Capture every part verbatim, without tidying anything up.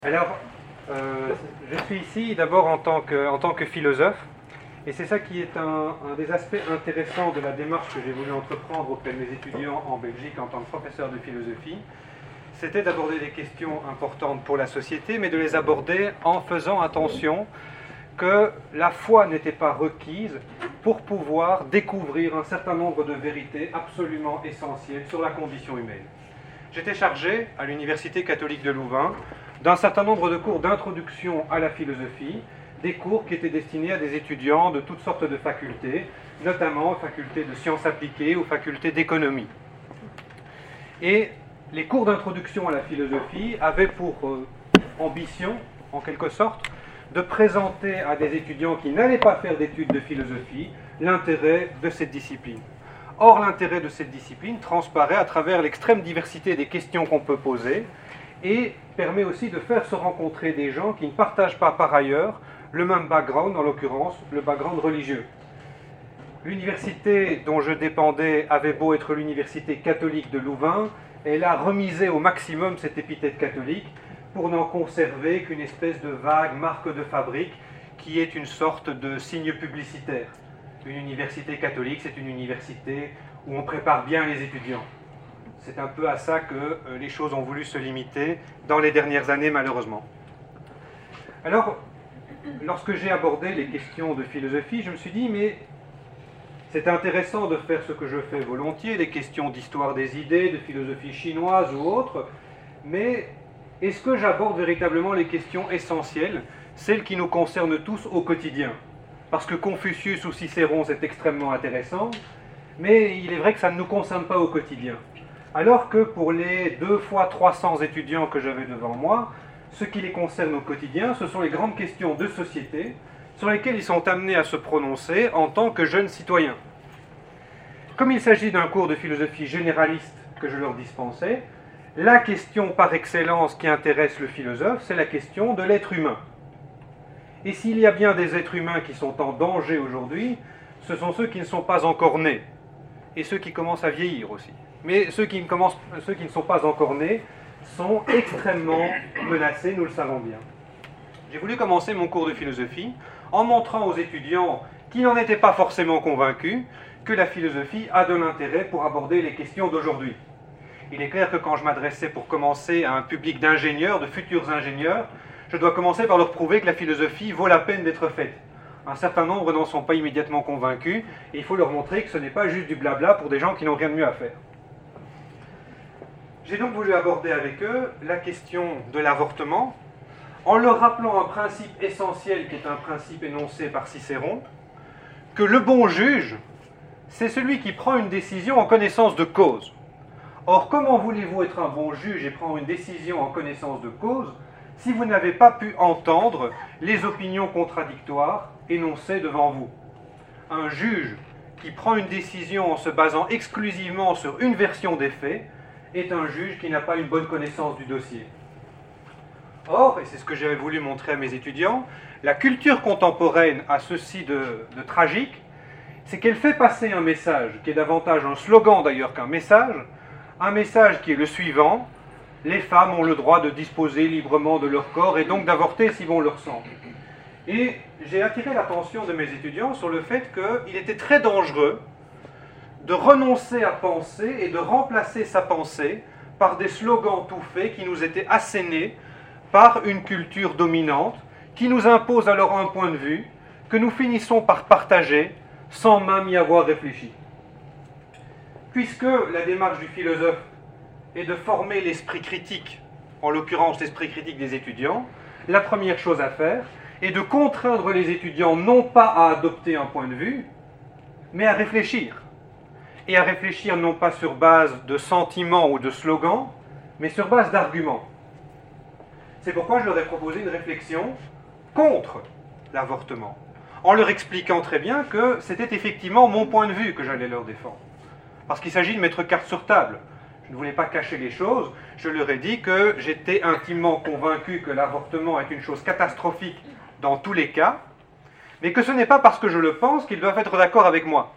Alors, euh, je suis ici d'abord en tant que, en tant que philosophe, et c'est ça qui est un, un des aspects intéressants de la démarche que j'ai voulu entreprendre auprès de mes étudiants en Belgique en tant que professeur de philosophie. C'était d'aborder des questions importantes pour la société, mais de les aborder en faisant attention que la foi n'était pas requise pour pouvoir découvrir un certain nombre de vérités absolument essentielles sur la condition humaine. J'étais chargé à l'Université catholique de Louvain d'un certain nombre de cours d'introduction à la philosophie, des cours qui étaient destinés à des étudiants de toutes sortes de facultés, notamment facultés de sciences appliquées ou facultés d'économie. Et les cours d'introduction à la philosophie avaient pour euh, ambition, en quelque sorte, de présenter à des étudiants qui n'allaient pas faire d'études de philosophie l'intérêt de cette discipline. Or, l'intérêt de cette discipline transparaît à travers l'extrême diversité des questions qu'on peut poser et permet aussi de faire se rencontrer des gens qui ne partagent pas par ailleurs le même background, en l'occurrence le background religieux. L'université dont je dépendais avait beau être l'université catholique de Louvain, elle a remisé au maximum cette épithète catholique pour n'en conserver qu'une espèce de vague marque de fabrique qui est une sorte de signe publicitaire. Une université catholique, c'est une université où on prépare bien les étudiants. C'est un peu à ça que euh, les choses ont voulu se limiter dans les dernières années, malheureusement. Alors, lorsque j'ai abordé les questions de philosophie, je me suis dit, mais c'est intéressant de faire ce que je fais volontiers, des questions d'histoire des idées, de philosophie chinoise ou autre, mais est-ce que j'aborde véritablement les questions essentielles, celles qui nous concernent tous au quotidien? Parce que Confucius ou Cicéron, c'est extrêmement intéressant, mais il est vrai que ça ne nous concerne pas au quotidien. Alors que pour les deux fois trois cents étudiants que j'avais devant moi, ce qui les concerne au quotidien, ce sont les grandes questions de société sur lesquelles ils sont amenés à se prononcer en tant que jeunes citoyens. Comme il s'agit d'un cours de philosophie généraliste que je leur dispensais, la question par excellence qui intéresse le philosophe, c'est la question de l'être humain. Et s'il y a bien des êtres humains qui sont en danger aujourd'hui, ce sont ceux qui ne sont pas encore nés, et ceux qui commencent à vieillir aussi. Mais ceux qui, ne commencent, ceux qui ne sont pas encore nés sont extrêmement menacés, nous le savons bien. J'ai voulu commencer mon cours de philosophie en montrant aux étudiants qui n'en étaient pas forcément convaincus que la philosophie a de l'intérêt pour aborder les questions d'aujourd'hui. Il est clair que quand je m'adressais pour commencer à un public d'ingénieurs, de futurs ingénieurs, je dois commencer par leur prouver que la philosophie vaut la peine d'être faite. Un certain nombre n'en sont pas immédiatement convaincus, et il faut leur montrer que ce n'est pas juste du blabla pour des gens qui n'ont rien de mieux à faire. J'ai donc voulu aborder avec eux la question de l'avortement, en leur rappelant un principe essentiel qui est un principe énoncé par Cicéron, que le bon juge, c'est celui qui prend une décision en connaissance de cause. Or, comment voulez-vous être un bon juge et prendre une décision en connaissance de cause si vous n'avez pas pu entendre les opinions contradictoires énoncées devant vous? Un juge qui prend une décision en se basant exclusivement sur une version des faits est un juge qui n'a pas une bonne connaissance du dossier. Or, et c'est ce que j'avais voulu montrer à mes étudiants, la culture contemporaine a ceci de, de tragique, c'est qu'elle fait passer un message, qui est davantage un slogan d'ailleurs qu'un message, un message qui est le suivant: les femmes ont le droit de disposer librement de leur corps et donc d'avorter si bon leur semble. Et j'ai attiré l'attention de mes étudiants sur le fait qu'il était très dangereux de renoncer à penser et de remplacer sa pensée par des slogans tout faits qui nous étaient assénés par une culture dominante qui nous impose alors un point de vue que nous finissons par partager sans même y avoir réfléchi. Puisque la démarche du philosophe est de former l'esprit critique, en l'occurrence l'esprit critique des étudiants, la première chose à faire est de contraindre les étudiants non pas à adopter un point de vue, mais à réfléchir. Et à réfléchir non pas sur base de sentiments ou de slogans, mais sur base d'arguments. C'est pourquoi je leur ai proposé une réflexion contre l'avortement, en leur expliquant très bien que c'était effectivement mon point de vue que j'allais leur défendre. Parce qu'il s'agit de mettre carte sur table. Je ne voulais pas cacher les choses, je leur ai dit que j'étais intimement convaincu que l'avortement est une chose catastrophique dans tous les cas, mais que ce n'est pas parce que je le pense qu'ils doivent être d'accord avec moi.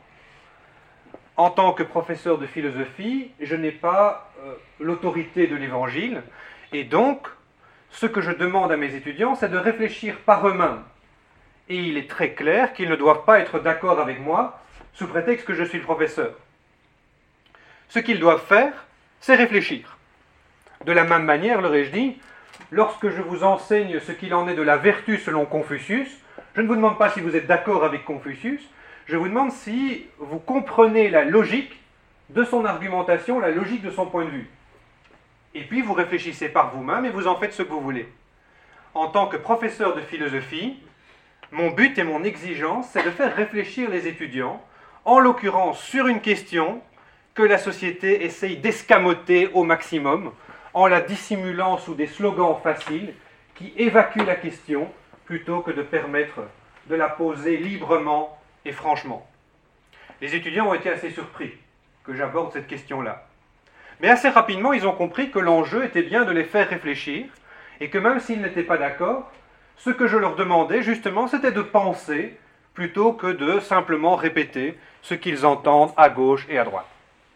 En tant que professeur de philosophie, je n'ai pas euh, l'autorité de l'Évangile, et donc ce que je demande à mes étudiants, c'est de réfléchir par eux-mêmes. Et il est très clair qu'ils ne doivent pas être d'accord avec moi sous prétexte que je suis le professeur. Ce qu'ils doivent faire, c'est réfléchir. De la même manière, leur ai-je dit, lorsque je vous enseigne ce qu'il en est de la vertu selon Confucius, je ne vous demande pas si vous êtes d'accord avec Confucius, je vous demande si vous comprenez la logique de son argumentation, la logique de son point de vue. Et puis vous réfléchissez par vous-même et vous en faites ce que vous voulez. En tant que professeur de philosophie, mon but et mon exigence, c'est de faire réfléchir les étudiants, en l'occurrence sur une question que la société essaye d'escamoter au maximum, en la dissimulant sous des slogans faciles qui évacuent la question plutôt que de permettre de la poser librement et franchement. Les étudiants ont été assez surpris que j'aborde cette question-là. Mais assez rapidement, ils ont compris que l'enjeu était bien de les faire réfléchir et que même s'ils n'étaient pas d'accord, ce que je leur demandais justement, c'était de penser plutôt que de simplement répéter ce qu'ils entendent à gauche et à droite.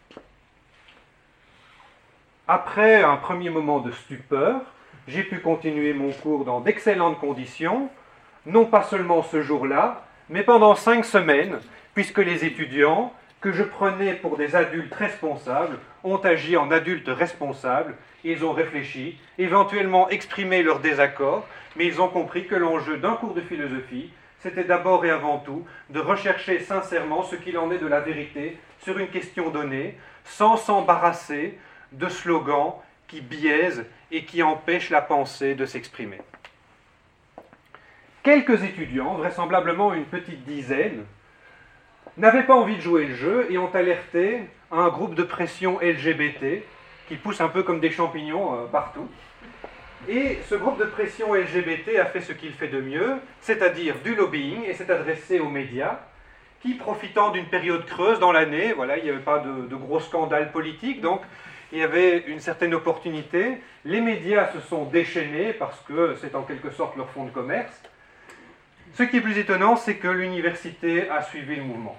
Après un premier moment de stupeur, j'ai pu continuer mon cours dans d'excellentes conditions, non pas seulement ce jour-là, mais pendant cinq semaines, puisque les étudiants, que je prenais pour des adultes responsables, ont agi en adultes responsables, ils ont réfléchi, éventuellement exprimé leur désaccord, mais ils ont compris que l'enjeu d'un cours de philosophie, c'était d'abord et avant tout de rechercher sincèrement ce qu'il en est de la vérité sur une question donnée, sans s'embarrasser de slogans qui biaisent et qui empêchent la pensée de s'exprimer. Quelques étudiants, vraisemblablement une petite dizaine, n'avaient pas envie de jouer le jeu et ont alerté un groupe de pression L G B T qui pousse un peu comme des champignons euh, partout. Et ce groupe de pression L G B T a fait ce qu'il fait de mieux, c'est-à-dire du lobbying, et s'est adressé aux médias qui, profitant d'une période creuse dans l'année, voilà, il n'y avait pas de, de gros scandales politiques, donc il y avait une certaine opportunité. Les médias se sont déchaînés parce que c'est en quelque sorte leur fonds de commerce. Ce qui est plus étonnant, c'est que l'université a suivi le mouvement.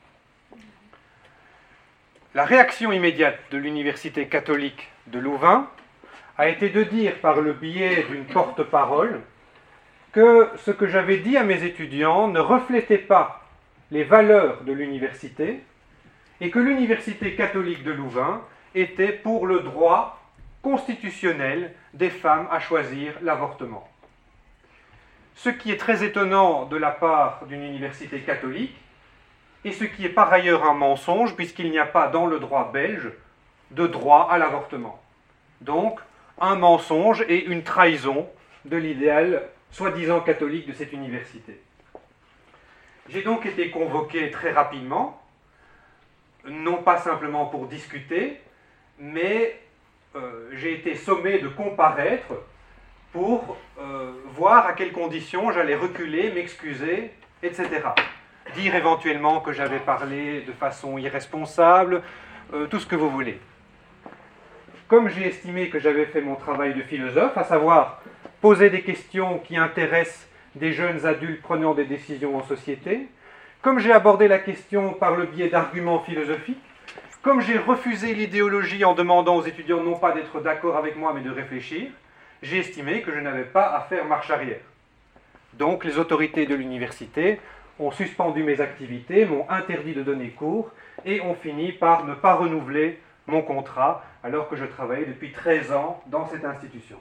La réaction immédiate de l'université catholique de Louvain a été de dire par le biais d'une porte-parole que ce que j'avais dit à mes étudiants ne reflétait pas les valeurs de l'université et que l'université catholique de Louvain était pour le droit constitutionnel des femmes à choisir l'avortement. Ce qui est très étonnant de la part d'une université catholique, et ce qui est par ailleurs un mensonge, puisqu'il n'y a pas dans le droit belge de droit à l'avortement. Donc, un mensonge et une trahison de l'idéal soi-disant catholique de cette université. J'ai donc été convoqué très rapidement, non pas simplement pour discuter, mais euh, j'ai été sommé de comparaître pour euh, voir à quelles conditions j'allais reculer, m'excuser, et cetera. Dire éventuellement que j'avais parlé de façon irresponsable, euh, tout ce que vous voulez. Comme j'ai estimé que j'avais fait mon travail de philosophe, à savoir poser des questions qui intéressent des jeunes adultes prenant des décisions en société, comme j'ai abordé la question par le biais d'arguments philosophiques, comme j'ai refusé l'idéologie en demandant aux étudiants non pas d'être d'accord avec moi mais de réfléchir, j'ai estimé que je n'avais pas à faire marche arrière. Donc les autorités de l'université ont suspendu mes activités, m'ont interdit de donner cours et ont fini par ne pas renouveler mon contrat alors que je travaillais depuis treize ans dans cette institution.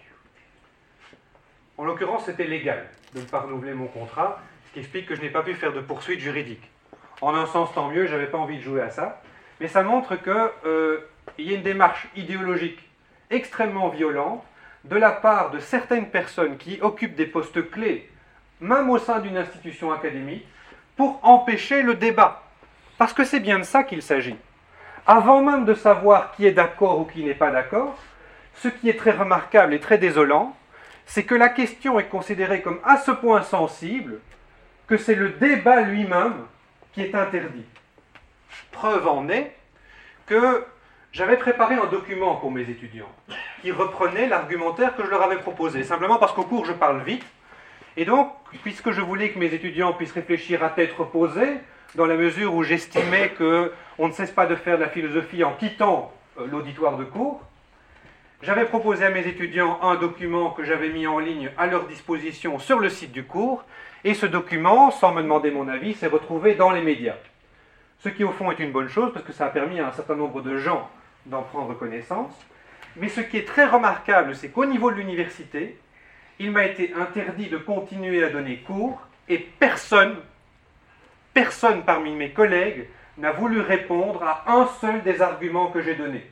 En l'occurrence, c'était légal de ne pas renouveler mon contrat, ce qui explique que je n'ai pas pu faire de poursuite juridique. En un sens, tant mieux, je n'avais pas envie de jouer à ça, mais ça montre qu'il euh, y a une démarche idéologique extrêmement violente de la part de certaines personnes qui occupent des postes clés, même au sein d'une institution académique, pour empêcher le débat. Parce que c'est bien de ça qu'il s'agit. Avant même de savoir qui est d'accord ou qui n'est pas d'accord, ce qui est très remarquable et très désolant, c'est que la question est considérée comme à ce point sensible que c'est le débat lui-même qui est interdit. Preuve en est que j'avais préparé un document pour mes étudiants qui reprenait l'argumentaire que je leur avais proposé, simplement parce qu'au cours je parle vite, et donc, puisque je voulais que mes étudiants puissent réfléchir à tête reposée, dans la mesure où j'estimais qu'on ne cesse pas de faire de la philosophie en quittant l'auditoire de cours, J'avais proposé à mes étudiants un document que j'avais mis en ligne à leur disposition sur le site du cours, et ce document, sans me demander mon avis, s'est retrouvé dans les médias. Ce qui au fond est une bonne chose, parce que ça a permis à un certain nombre de gens d'en prendre connaissance. Mais ce qui est très remarquable, c'est qu'au niveau de l'université, il m'a été interdit de continuer à donner cours, et personne, personne parmi mes collègues n'a voulu répondre à un seul des arguments que j'ai donnés.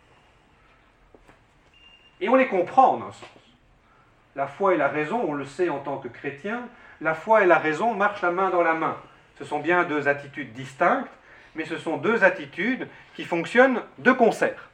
Et on les comprend en un sens. La foi et la raison, on le sait en tant que chrétien, la foi et la raison marchent la main dans la main. Ce sont bien deux attitudes distinctes, mais ce sont deux attitudes qui fonctionnent de concert.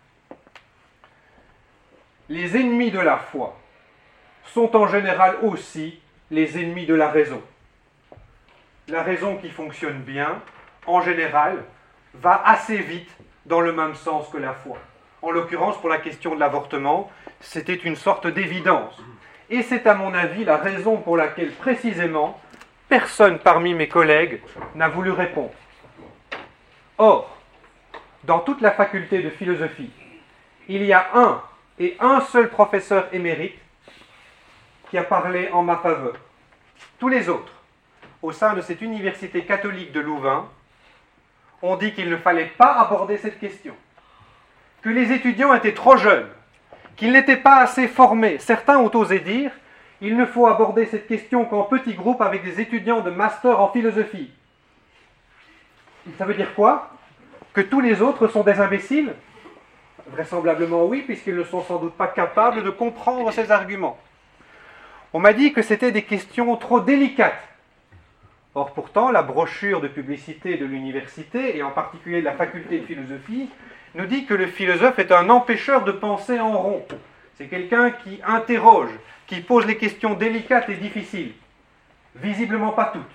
Les ennemis de la foi sont en général aussi les ennemis de la raison. La raison qui fonctionne bien, en général, va assez vite dans le même sens que la foi. En l'occurrence, pour la question de l'avortement, c'était une sorte d'évidence. Et c'est à mon avis la raison pour laquelle, précisément, personne parmi mes collègues n'a voulu répondre. Or, dans toute la faculté de philosophie, il y a un et un seul professeur émérite qui a parlé en ma faveur. Tous les autres, au sein de cette université catholique de Louvain, ont dit qu'il ne fallait pas aborder cette question, que les étudiants étaient trop jeunes, qu'ils n'étaient pas assez formés. Certains ont osé dire il ne faut aborder cette question qu'en petits groupes avec des étudiants de master en philosophie. Ça veut dire quoi? Que tous les autres sont des imbéciles? Vraisemblablement oui, puisqu'ils ne sont sans doute pas capables de comprendre ces arguments. On m'a dit que c'était des questions trop délicates. Or pourtant, la brochure de publicité de l'université, et en particulier de la faculté de philosophie, nous dit que le philosophe est un empêcheur de penser en rond. C'est quelqu'un qui interroge, qui pose les questions délicates et difficiles. Visiblement pas toutes.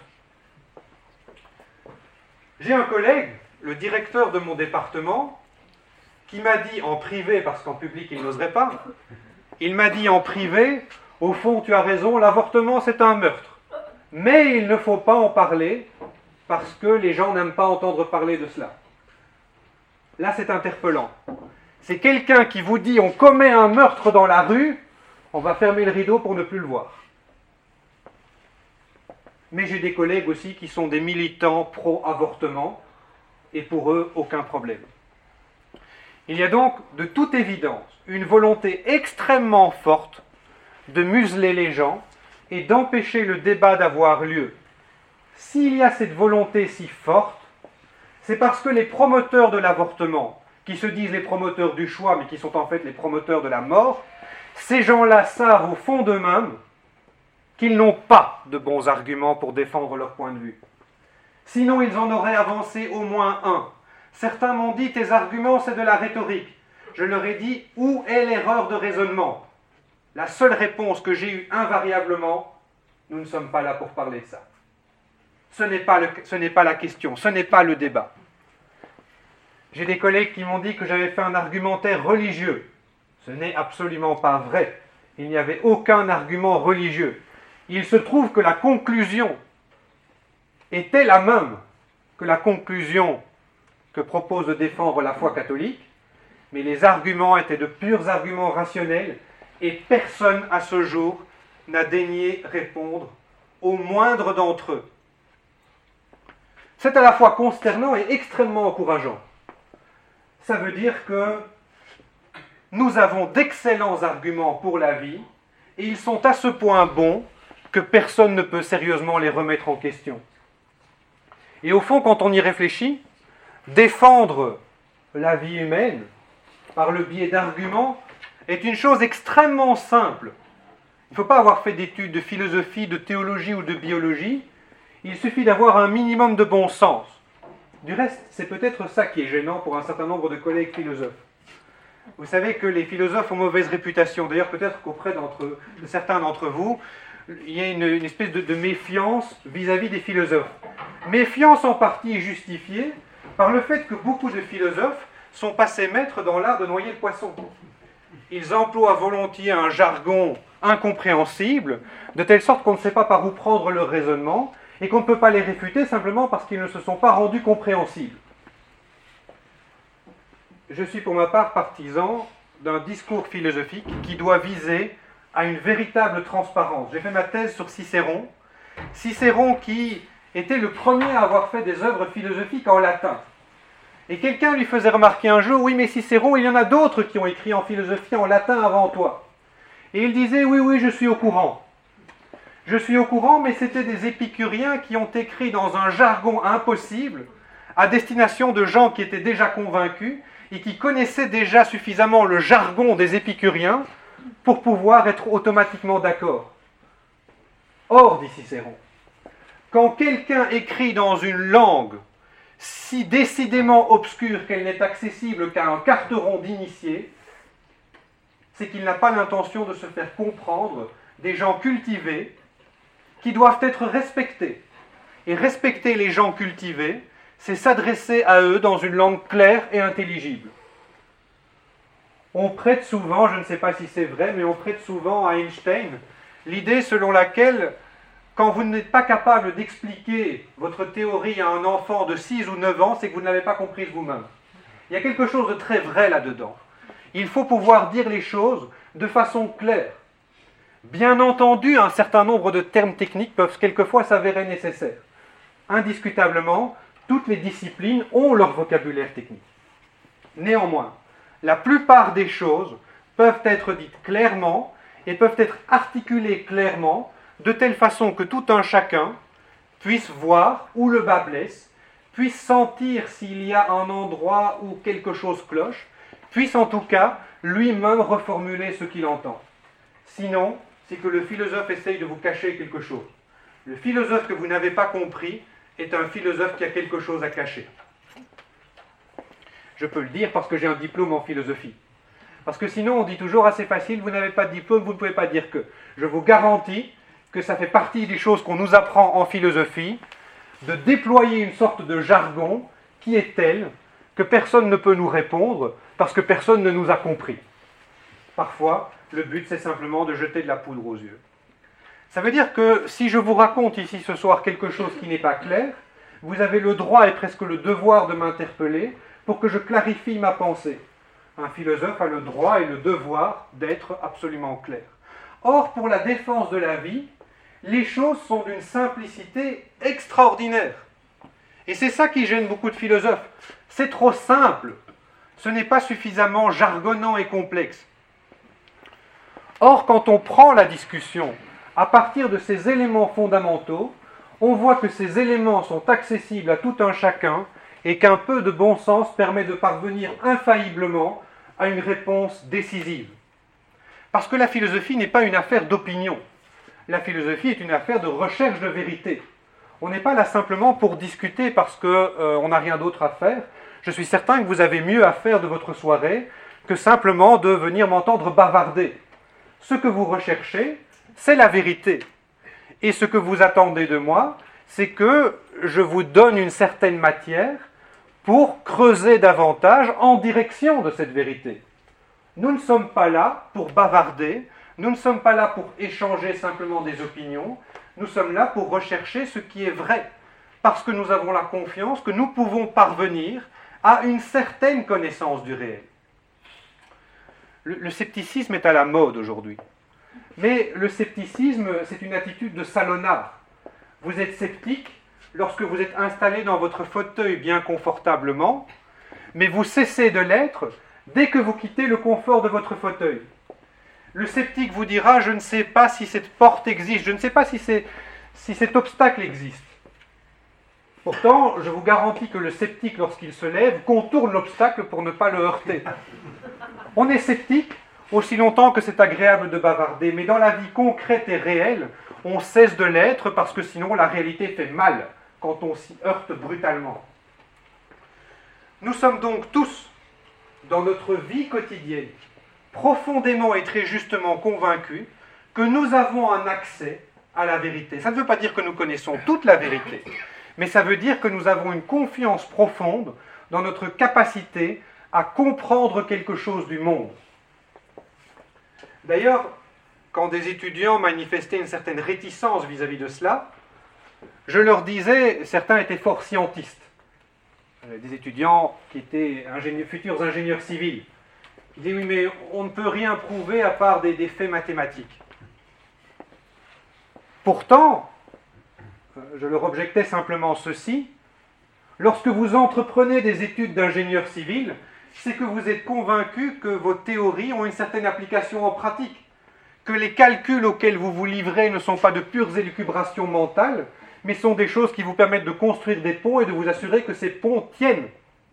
J'ai un collègue, le directeur de mon département, qui m'a dit en privé, parce qu'en public il n'oserait pas, il m'a dit en privé, au fond tu as raison, l'avortement c'est un meurtre. Mais il ne faut pas en parler, parce que les gens n'aiment pas entendre parler de cela. Là, c'est interpellant. C'est quelqu'un qui vous dit on commet un meurtre dans la rue, on va fermer le rideau pour ne plus le voir. Mais j'ai des collègues aussi qui sont des militants pro-avortement, et pour eux, aucun problème. Il y a donc, de toute évidence, une volonté extrêmement forte de museler les gens et d'empêcher le débat d'avoir lieu. S'il y a cette volonté si forte, c'est parce que les promoteurs de l'avortement, qui se disent les promoteurs du choix, mais qui sont en fait les promoteurs de la mort, ces gens-là savent au fond d'eux-mêmes qu'ils n'ont pas de bons arguments pour défendre leur point de vue. Sinon, ils en auraient avancé au moins un. Certains m'ont dit, tes arguments, c'est de la rhétorique. Je leur ai dit, où est l'erreur de raisonnement? La seule réponse que j'ai eue invariablement, nous ne sommes pas là pour parler de ça. Ce n'est pas, le, ce n'est pas la question, ce n'est pas le débat. J'ai des collègues qui m'ont dit que j'avais fait un argumentaire religieux. Ce n'est absolument pas vrai. Il n'y avait aucun argument religieux. Il se trouve que la conclusion était la même que la conclusion que propose de défendre la foi catholique, mais les arguments étaient de purs arguments rationnels et personne à ce jour n'a daigné répondre au moindre d'entre eux. C'est à la fois consternant et extrêmement encourageant. Ça veut dire que nous avons d'excellents arguments pour la vie et ils sont à ce point bons que personne ne peut sérieusement les remettre en question. Et au fond, quand on y réfléchit, défendre la vie humaine par le biais d'arguments est une chose extrêmement simple. Il ne faut pas avoir fait d'études de philosophie, de théologie ou de biologie. Il suffit d'avoir un minimum de bon sens. Du reste, c'est peut-être ça qui est gênant pour un certain nombre de collègues philosophes. Vous savez que les philosophes ont mauvaise réputation. D'ailleurs, peut-être qu'auprès d'entre, de certains d'entre vous, il y a une, une espèce de, de méfiance vis-à-vis des philosophes. Méfiance en partie justifiée par le fait que beaucoup de philosophes sont passés maîtres dans l'art de noyer le poisson. Ils emploient volontiers un jargon incompréhensible, de telle sorte qu'on ne sait pas par où prendre leur raisonnement, et qu'on ne peut pas les réfuter simplement parce qu'ils ne se sont pas rendus compréhensibles. Je suis pour ma part partisan d'un discours philosophique qui doit viser à une véritable transparence. J'ai fait ma thèse sur Cicéron. Cicéron qui était le premier à avoir fait des œuvres philosophiques en latin. Et quelqu'un lui faisait remarquer un jour, oui mais Cicéron, il y en a d'autres qui ont écrit en philosophie en latin avant toi. Et il disait, oui, oui, je suis au courant. Je suis au courant, mais c'était des épicuriens qui ont écrit dans un jargon impossible, à destination de gens qui étaient déjà convaincus et qui connaissaient déjà suffisamment le jargon des épicuriens pour pouvoir être automatiquement d'accord. Or, dit Cicéron, quand quelqu'un écrit dans une langue si décidément obscure qu'elle n'est accessible qu'à un carteron d'initié, c'est qu'il n'a pas l'intention de se faire comprendre des gens cultivés qui doivent être respectés. Et respecter les gens cultivés, c'est s'adresser à eux dans une langue claire et intelligible. On prête souvent, je ne sais pas si c'est vrai, mais on prête souvent à Einstein l'idée selon laquelle, quand vous n'êtes pas capable d'expliquer votre théorie à un enfant de six ou neuf ans, c'est que vous ne l'avez pas comprise vous-même. Il y a quelque chose de très vrai là-dedans. Il faut pouvoir dire les choses de façon claire. Bien entendu, un certain nombre de termes techniques peuvent quelquefois s'avérer nécessaires. Indiscutablement, toutes les disciplines ont leur vocabulaire technique. Néanmoins, la plupart des choses peuvent être dites clairement et peuvent être articulées clairement de telle façon que tout un chacun puisse voir où le bas blesse, puisse sentir s'il y a un endroit où quelque chose cloche, puisse en tout cas lui-même reformuler ce qu'il entend. Sinon, c'est que le philosophe essaye de vous cacher quelque chose. Le philosophe que vous n'avez pas compris est un philosophe qui a quelque chose à cacher. Je peux le dire parce que j'ai un diplôme en philosophie. Parce que sinon, on dit toujours assez facile, vous n'avez pas de diplôme, vous ne pouvez pas dire que. Je vous garantis que ça fait partie des choses qu'on nous apprend en philosophie, de déployer une sorte de jargon qui est tel que personne ne peut nous répondre parce que personne ne nous a compris. Parfois, le but, c'est simplement de jeter de la poudre aux yeux. Ça veut dire que si je vous raconte ici ce soir quelque chose qui n'est pas clair, vous avez le droit et presque le devoir de m'interpeller pour que je clarifie ma pensée. Un philosophe a le droit et le devoir d'être absolument clair. Or, pour la défense de la vie, les choses sont d'une simplicité extraordinaire. Et c'est ça qui gêne beaucoup de philosophes. C'est trop simple. Ce n'est pas suffisamment jargonnant et complexe. Or, quand on prend la discussion à partir de ces éléments fondamentaux, on voit que ces éléments sont accessibles à tout un chacun et qu'un peu de bon sens permet de parvenir infailliblement à une réponse décisive. Parce que la philosophie n'est pas une affaire d'opinion. La philosophie est une affaire de recherche de vérité. On n'est pas là simplement pour discuter parce qu'on euh, n'a rien d'autre à faire. Je suis certain que vous avez mieux à faire de votre soirée que simplement de venir m'entendre bavarder. Ce que vous recherchez, c'est la vérité. Et ce que vous attendez de moi, c'est que je vous donne une certaine matière pour creuser davantage en direction de cette vérité. Nous ne sommes pas là pour bavarder, nous ne sommes pas là pour échanger simplement des opinions, nous sommes là pour rechercher ce qui est vrai, parce que nous avons la confiance que nous pouvons parvenir à une certaine connaissance du réel. Le, le scepticisme est à la mode aujourd'hui. Mais le scepticisme, c'est une attitude de salonnard. Vous êtes sceptique lorsque vous êtes installé dans votre fauteuil bien confortablement, mais vous cessez de l'être dès que vous quittez le confort de votre fauteuil. Le sceptique vous dira « je ne sais pas si cette porte existe, je ne sais pas si, c'est, si cet obstacle existe ». Pourtant, je vous garantis que le sceptique, lorsqu'il se lève, contourne l'obstacle pour ne pas le heurter. On est sceptique aussi longtemps que c'est agréable de bavarder, mais dans la vie concrète et réelle, on cesse de l'être parce que sinon la réalité fait mal quand on s'y heurte brutalement. Nous sommes donc tous, dans notre vie quotidienne, profondément et très justement convaincus que nous avons un accès à la vérité. Ça ne veut pas dire que nous connaissons toute la vérité, mais ça veut dire que nous avons une confiance profonde dans notre capacité à comprendre quelque chose du monde. D'ailleurs, quand des étudiants manifestaient une certaine réticence vis-à-vis de cela, je leur disais, certains étaient fort scientistes, des étudiants qui étaient ingénieurs, futurs ingénieurs civils. Il dit oui, mais on ne peut rien prouver à part des, des faits mathématiques. Pourtant, je leur objectais simplement ceci, lorsque vous entreprenez des études d'ingénieur civil, c'est que vous êtes convaincu que vos théories ont une certaine application en pratique, que les calculs auxquels vous vous livrez ne sont pas de pures élucubrations mentales, mais sont des choses qui vous permettent de construire des ponts et de vous assurer que ces ponts tiennent.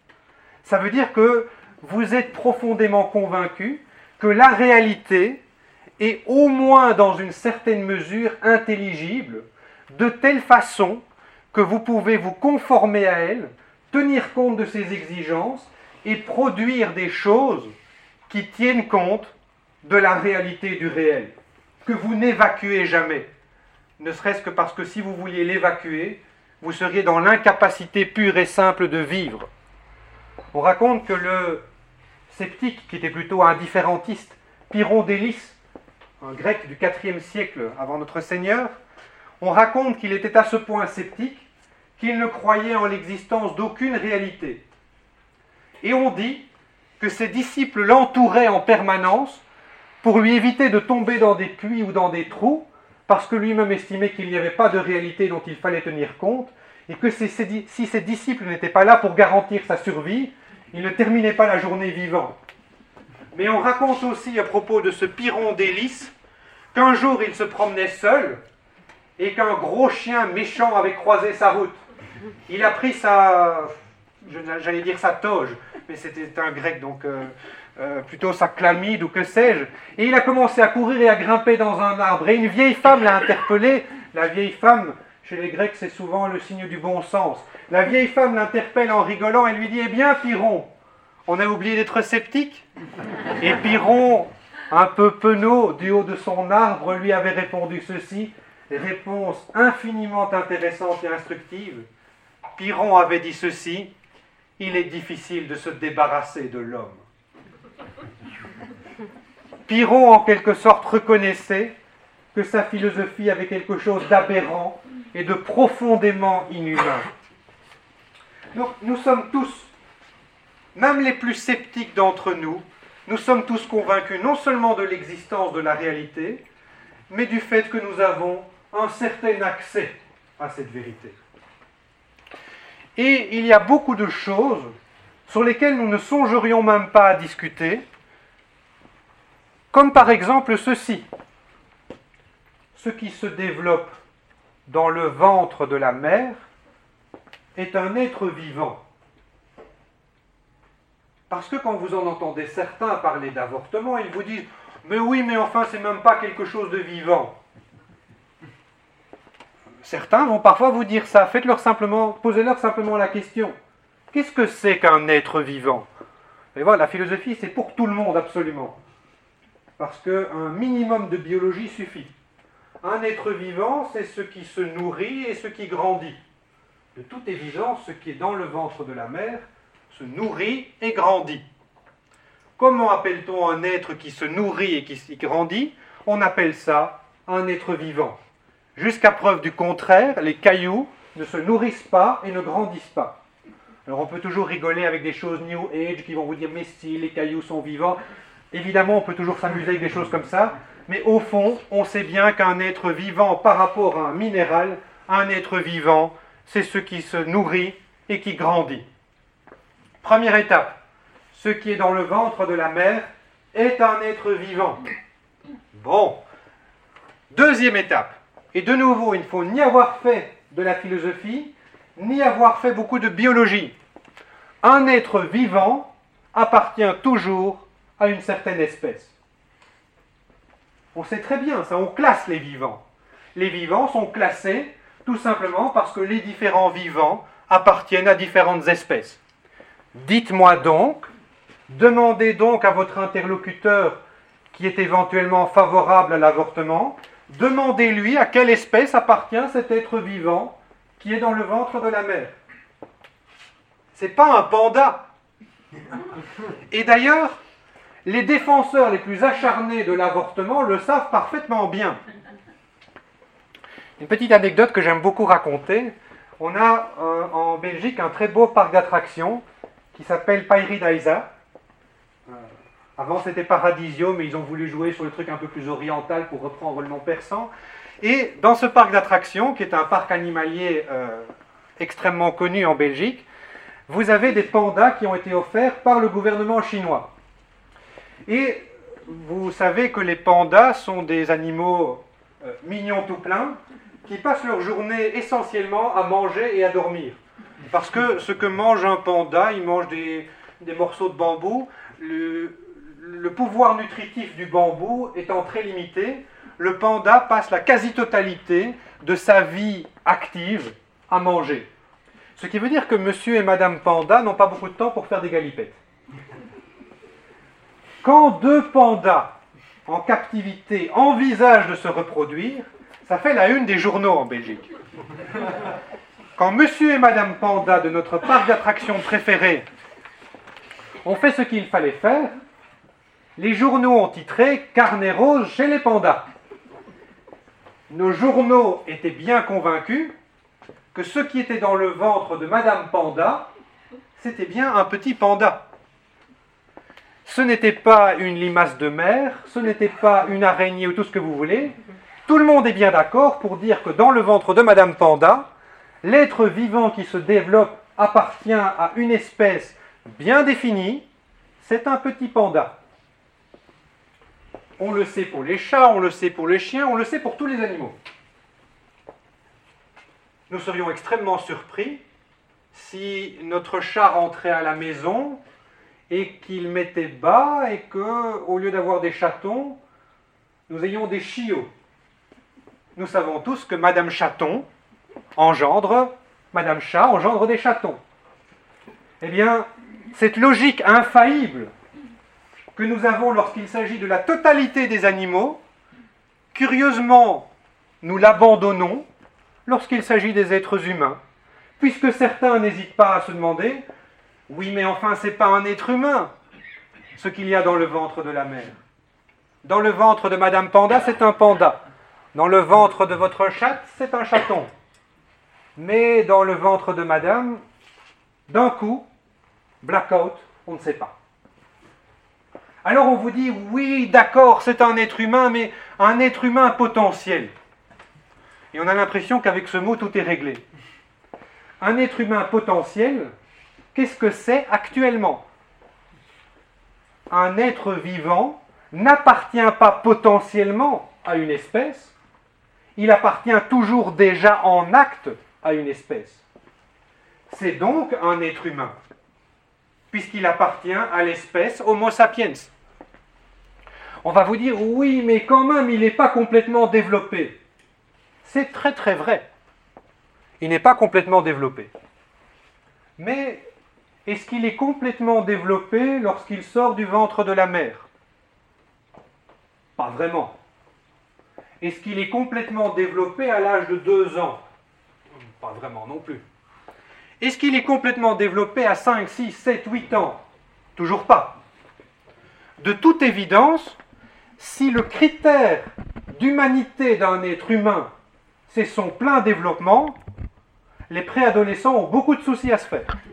Ça veut dire que vous êtes profondément convaincu que la réalité est au moins dans une certaine mesure intelligible, de telle façon que vous pouvez vous conformer à elle, tenir compte de ses exigences et produire des choses qui tiennent compte de la réalité du réel, que vous n'évacuez jamais, ne serait-ce que parce que si vous vouliez l'évacuer, vous seriez dans l'incapacité pure et simple de vivre. On raconte que le sceptique, qui était plutôt un différentiste, Pyrrhon d'Élis, un grec du quatrième siècle avant notre Seigneur, on raconte qu'il était à ce point sceptique qu'il ne croyait en l'existence d'aucune réalité. Et on dit que ses disciples l'entouraient en permanence pour lui éviter de tomber dans des puits ou dans des trous, parce que lui-même estimait qu'il n'y avait pas de réalité dont il fallait tenir compte, et que si ses disciples n'étaient pas là pour garantir sa survie, il ne terminait pas la journée vivant. Mais on raconte aussi à propos de ce Pyrrhon d'Élis qu'un jour il se promenait seul et qu'un gros chien méchant avait croisé sa route. Il a pris sa, j'allais dire sa toge, mais c'était un grec, donc euh, euh, plutôt sa chlamyde ou que sais-je, et il a commencé à courir et à grimper dans un arbre. Et une vieille femme l'a interpellé. La vieille femme, chez les Grecs, c'est souvent le signe du bon sens. La vieille femme l'interpelle en rigolant et lui dit « Eh bien, Pyrrhon, on a oublié d'être sceptique ?» Et Pyrrhon, un peu penaud, du haut de son arbre, lui avait répondu ceci, réponse infiniment intéressante et instructive. Pyrrhon avait dit ceci, « Il est difficile de se débarrasser de l'homme. » Pyrrhon, en quelque sorte, reconnaissait que sa philosophie avait quelque chose d'aberrant et de profondément inhumain. Donc, nous sommes tous, même les plus sceptiques d'entre nous, nous sommes tous convaincus non seulement de l'existence de la réalité, mais du fait que nous avons un certain accès à cette vérité. Et il y a beaucoup de choses sur lesquelles nous ne songerions même pas à discuter, comme par exemple ceci. Ce qui se développe dans le ventre de la mère est un être vivant. Parce que quand vous en entendez certains parler d'avortement, ils vous disent « Mais oui, mais enfin, c'est même pas quelque chose de vivant. » Certains vont parfois vous dire ça. Faites-leur simplement, posez-leur simplement la question. Qu'est-ce que c'est qu'un être vivant? Et voilà, la philosophie, c'est pour tout le monde, absolument. Parce qu'un minimum de biologie suffit. Un être vivant, c'est ce qui se nourrit et ce qui grandit. De toute évidence, ce qui est dans le ventre de la mère se nourrit et grandit. Comment appelle-t-on un être qui se nourrit et qui grandit? On appelle ça un être vivant. Jusqu'à preuve du contraire, les cailloux ne se nourrissent pas et ne grandissent pas. Alors on peut toujours rigoler avec des choses New Age qui vont vous dire « mais si, les cailloux sont vivants ». Évidemment, on peut toujours s'amuser avec des choses comme ça, mais au fond, on sait bien qu'un être vivant par rapport à un minéral, un être vivant, c'est ce qui se nourrit et qui grandit. Première étape, ce qui est dans le ventre de la mère est un être vivant. Bon. Deuxième étape, et de nouveau, il ne faut ni avoir fait de la philosophie, ni avoir fait beaucoup de biologie. Un être vivant appartient toujours à une certaine espèce. On sait très bien ça, on classe les vivants. Les vivants sont classés tout simplement parce que les différents vivants appartiennent à différentes espèces. Dites-moi donc, demandez donc à votre interlocuteur qui est éventuellement favorable à l'avortement, demandez-lui à quelle espèce appartient cet être vivant qui est dans le ventre de la mère. C'est pas un panda. Et d'ailleurs, les défenseurs les plus acharnés de l'avortement le savent parfaitement bien. Une petite anecdote que j'aime beaucoup raconter. On a euh, en Belgique un très beau parc d'attractions qui s'appelle Pairidaisa, euh, Avant c'était Paradisio, mais ils ont voulu jouer sur le truc un peu plus oriental pour reprendre le nom persan. Et dans ce parc d'attractions, qui est un parc animalier euh, extrêmement connu en Belgique, vous avez des pandas qui ont été offerts par le gouvernement chinois. Et vous savez que les pandas sont des animaux euh, mignons tout plein, qui passent leur journée essentiellement à manger et à dormir. Parce que ce que mange un panda, il mange des, des morceaux de bambou. Le, le pouvoir nutritif du bambou étant très limité, le panda passe la quasi-totalité de sa vie active à manger. Ce qui veut dire que monsieur et madame panda n'ont pas beaucoup de temps pour faire des galipettes. Quand deux pandas en captivité envisagent de se reproduire, ça fait la une des journaux en Belgique. Quand monsieur et madame panda de notre parc d'attractions préféré ont fait ce qu'il fallait faire, les journaux ont titré « Carnet rose chez les pandas ». Nos journaux étaient bien convaincus que ce qui était dans le ventre de madame panda, c'était bien un petit panda. Ce n'était pas une limace de mer, ce n'était pas une araignée ou tout ce que vous voulez. Tout le monde est bien d'accord pour dire que dans le ventre de madame panda, l'être vivant qui se développe appartient à une espèce bien définie, c'est un petit panda. On le sait pour les chats, on le sait pour les chiens, on le sait pour tous les animaux. Nous serions extrêmement surpris si notre chat rentrait à la maison et qu'il mettait bas et que, au lieu d'avoir des chatons, nous ayons des chiots. Nous savons tous que Madame Chaton engendre, Madame Chat engendre des chatons. Eh bien, cette logique infaillible que nous avons lorsqu'il s'agit de la totalité des animaux, curieusement, nous l'abandonnons lorsqu'il s'agit des êtres humains, puisque certains n'hésitent pas à se demander « Oui, mais enfin, ce n'est pas un être humain, ce qu'il y a dans le ventre de la mère. Dans le ventre de Madame Panda, c'est un panda. Dans le ventre de votre chatte, c'est un chaton. Mais dans le ventre de Madame, d'un coup, blackout, on ne sait pas. » Alors on vous dit, oui, d'accord, c'est un être humain, mais un être humain potentiel. Et on a l'impression qu'avec ce mot, tout est réglé. Un être humain potentiel, qu'est-ce que c'est actuellement? Un être vivant n'appartient pas potentiellement à une espèce, il appartient toujours déjà en acte à une espèce. C'est donc un être humain, puisqu'il appartient à l'espèce Homo sapiens. On va vous dire, oui, mais quand même, il n'est pas complètement développé. C'est très très vrai. Il n'est pas complètement développé. Mais est-ce qu'il est complètement développé lorsqu'il sort du ventre de la mère? Pas vraiment. Est-ce qu'il est complètement développé à l'âge de deux ans? Pas vraiment non plus. Est-ce qu'il est complètement développé à cinq, six, sept, huit ans? Toujours pas. De toute évidence, si le critère d'humanité d'un être humain, c'est son plein développement, les préadolescents ont beaucoup de soucis à se faire.